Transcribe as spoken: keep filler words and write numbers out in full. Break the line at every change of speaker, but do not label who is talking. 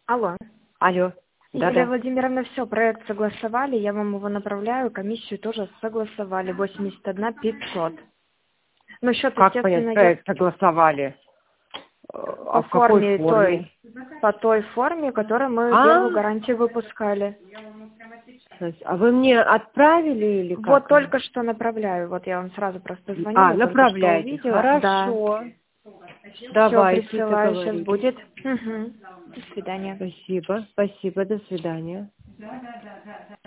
Алло.
Алло.
Юлия
Да-да.
Владимировна, все, проект согласовали, я вам его направляю, комиссию тоже согласовали, восемьдесят один пятьсот. Ну, счет,
Как понять,
естественно, я
проект согласовали? Э, А
по
в какой
форме
форме?
той, по той форме, которой мы первую
А,
гарантию выпускали.
то есть, а вы мне отправили или
Вот
как?
только что направляю, вот я вам сразу просто
А,
звонила, только что
направляйте.
увидела. Да,
Хорошо.
все,
Давайте
присылаю, сейчас
договорились.
будет. Угу. До свидания.
Спасибо. Спасибо. До свидания.